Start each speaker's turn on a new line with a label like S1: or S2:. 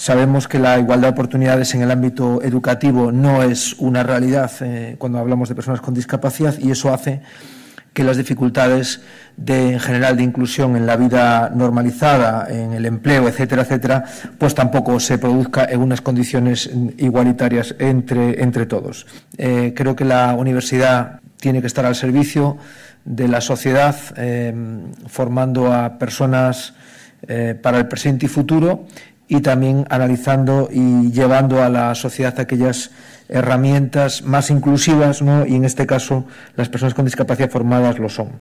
S1: Sabemos que la igualdad de oportunidades en el ámbito educativo no es una realidad cuando hablamos de personas con discapacidad, y eso hace que las dificultades en general de inclusión en la vida normalizada, en el empleo, etcétera, etcétera, pues tampoco se produzca en unas condiciones igualitarias entre todos. Creo que la universidad tiene que estar al servicio de la sociedad, formando a personas para el presente y futuro, y también analizando y llevando a la sociedad aquellas herramientas más inclusivas, ¿no? Y en este caso las personas con discapacidad formadas lo son.